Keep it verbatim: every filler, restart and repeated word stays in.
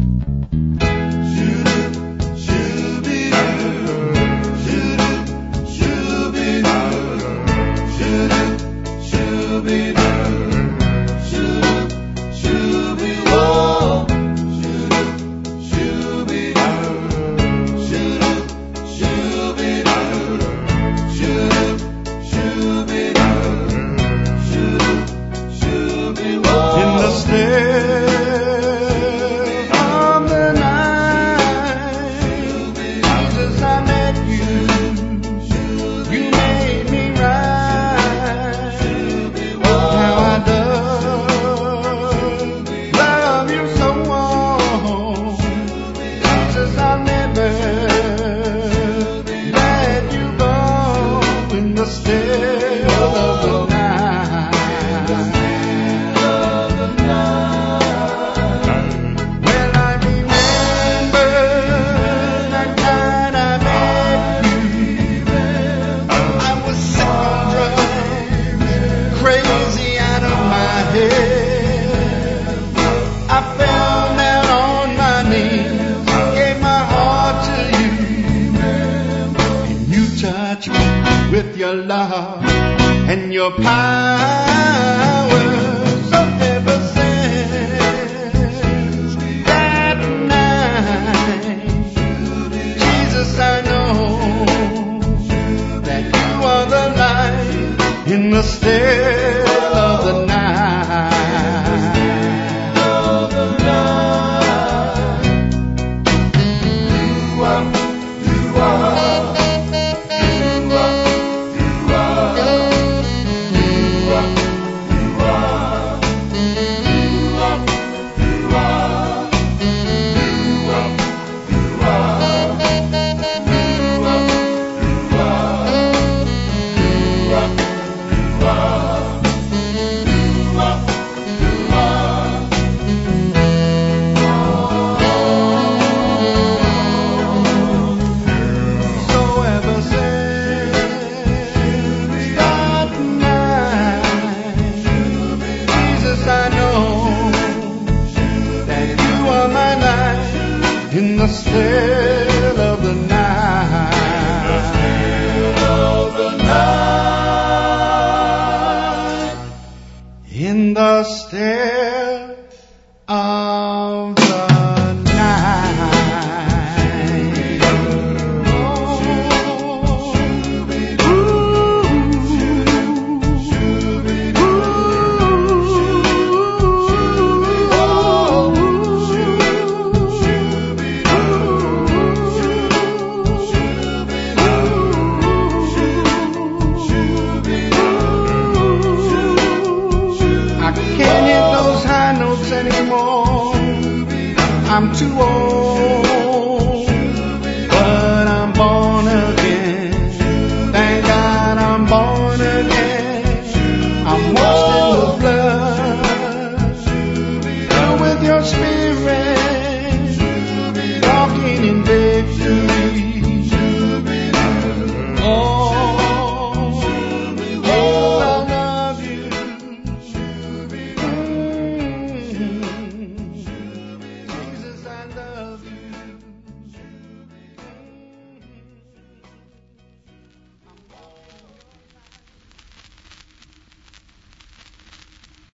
With your love and your power, so ever since that night, Jesus, I know that you are the light in the still of the night. You are, you are. In the still of the night, in the still of the anymore. I'm too old.